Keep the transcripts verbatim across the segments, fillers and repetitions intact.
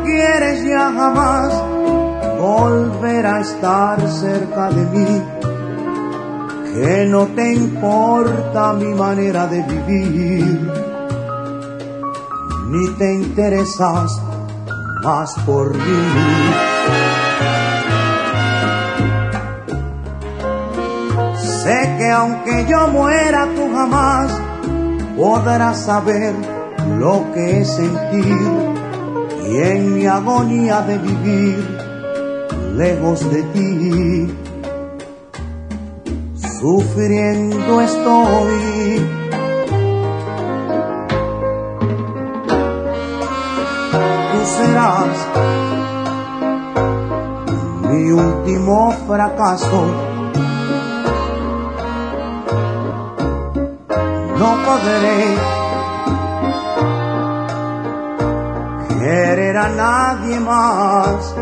quieres ya jamás volver a estar cerca de mí, que no te importa mi manera de vivir, ni te interesas más por mí. Sé que aunque yo muera tú jamás podrás saber lo que es sentir, y en mi agonía de vivir lejos de ti, sufriendo estoy. Tú serás mi último fracaso. No podré querer a nadie más.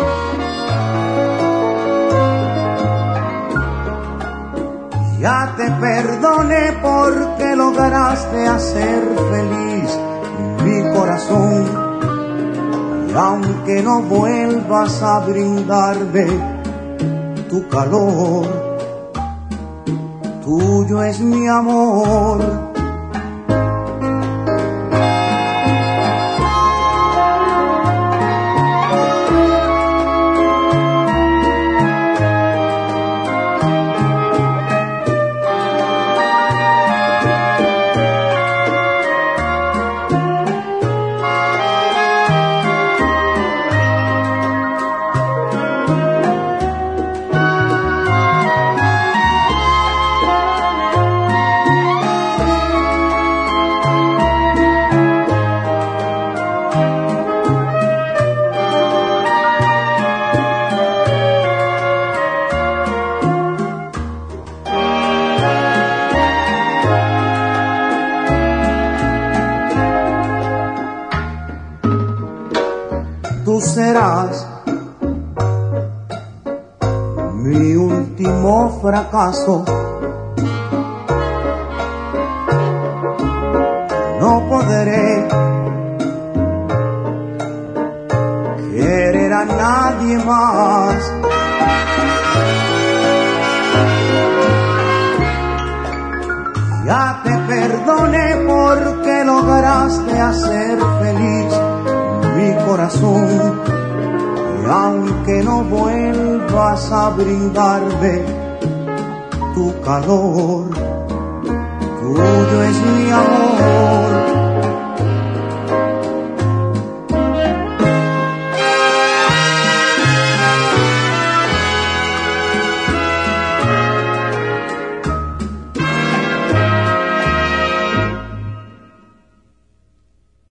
Ya te perdoné porque lograste hacer feliz mi corazón, y aunque no vuelvas a brindarme tu calor, tuyo es mi amor. Tú serás mi último fracaso. No podré querer a nadie más. Ya te perdoné porque lograste hacer feliz mi corazón, y aunque no vuelvas a brindarme tu calor, tuyo es mi amor.